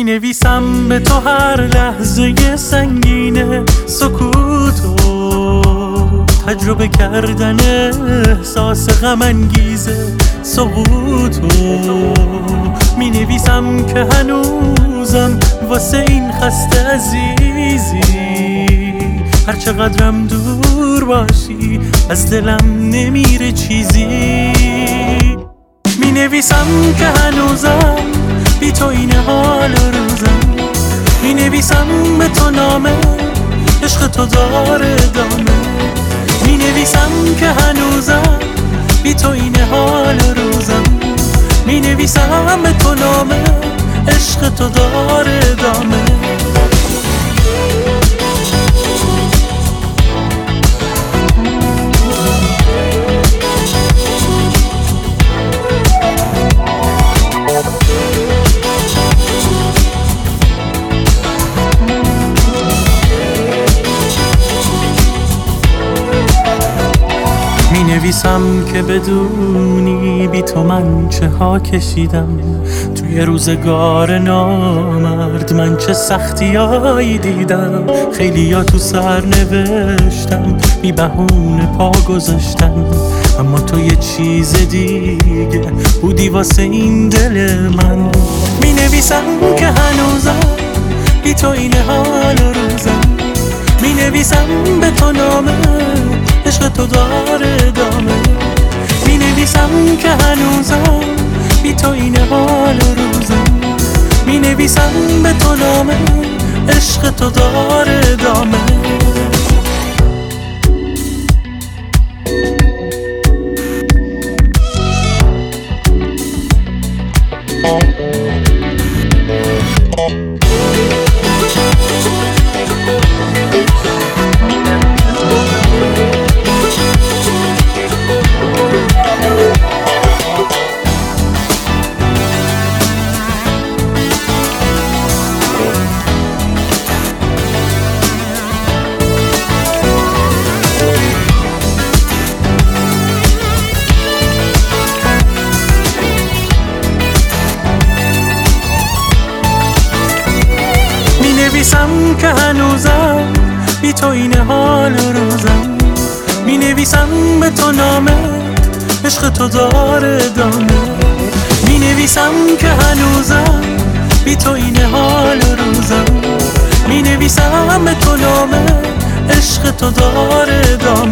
نویسم به تو هر لحظه سنگینه سکوتو تجربه کردن احساس غم انگیزه سقوطو می نویسم که هنوزم واسه این خسته عزیزی هر چقدرم دور باشی از دلم نمیره چیزی می نویسم که هنوزم بی تو این حال روزم می نویسم به تو نامه عشق تو داره دامه می نویسم که هنوزم بی تو این حال روزم می نویسم به تو نامه عشق تو داره دامه نویسم که بدونی بی تو من چه ها کشیدم توی روزگار نامرد من چه سختیایی دیدم خیلی ها تو سر نوشتم بی بهونه پا گذاشتم اما تو یه چیز دیگه بودی واسه این دل من می نویسم که هنوزم بی تو این حال روزم می نویسم به تو نامه عشق تو داره دامه می نویسم که هنوزم بی تو این حال روزم می نویسم به تو نامه عشق تو داره دامه نویسم که هنوزم بی تو این حال روزم می نویسم به تو نامه عشق تو داره دامه می نویسم که هنوزم بی تو این حال روزم می نویسم به تو نامه عشق تو داره دامه